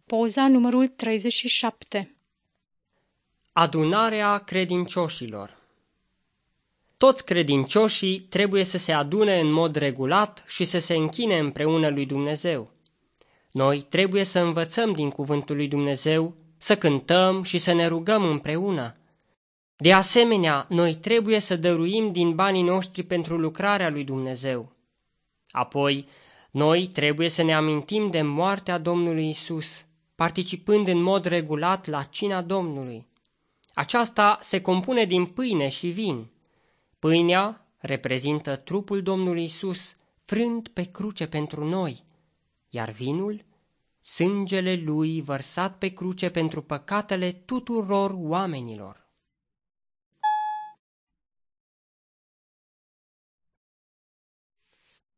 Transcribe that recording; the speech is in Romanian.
Poza numărul 37. Adunarea credincioșilor. Toți credincioșii trebuie să se adune în mod regulat și să se închine împreună lui Dumnezeu. Noi trebuie să învățăm din cuvântul lui Dumnezeu, să cântăm și să ne rugăm împreună. De asemenea, noi trebuie să dăruim din banii noștri pentru lucrarea lui Dumnezeu. Apoi, noi trebuie să ne amintim de moartea Domnului Isus, participând în mod regulat la cina Domnului. Aceasta se compune din pâine și vin. Pâinea reprezintă trupul Domnului Isus, frânt pe cruce pentru noi, iar vinul, sângele lui vărsat pe cruce pentru păcatele tuturor oamenilor.